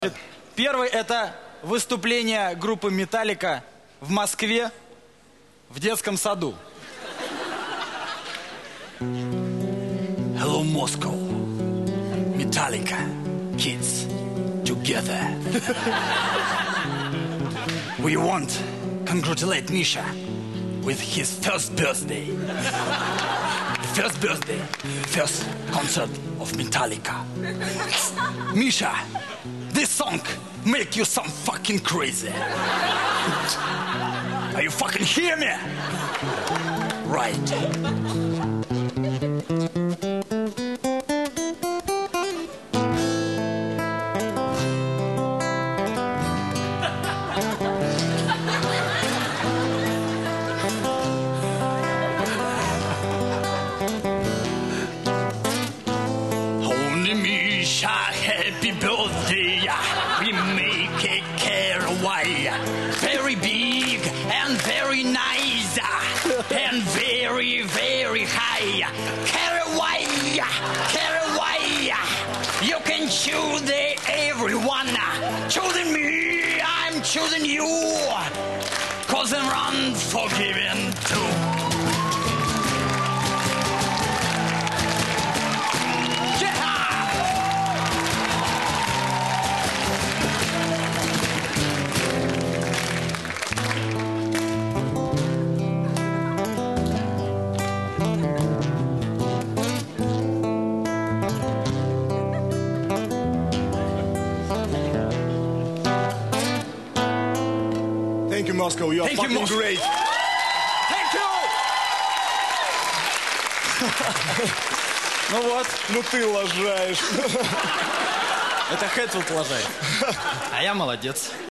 Первый — это выступление группы «Металлика» в Москве в детском саду. Hello, Moscow. Metallica. Kids. Together. We want to congratulate Misha with his first birthday. First birthday. First concert of Metallica. Misha, this song make you some fucking crazy. Are you fucking hear me? Right. Only Misha, happy birthday. We make a caraway. Very big and very nice. And very, very high. Caraway, caraway. You can choose everyone. Choosing me, I'm choosing you. 'Cause I'm unforgiving too. Thank you, Moscow. You are Thank you, fucking Moscow. great. Thank you! Ну вот, Ну ты лажаешь. это Хэтфилд лажает. А я молодец.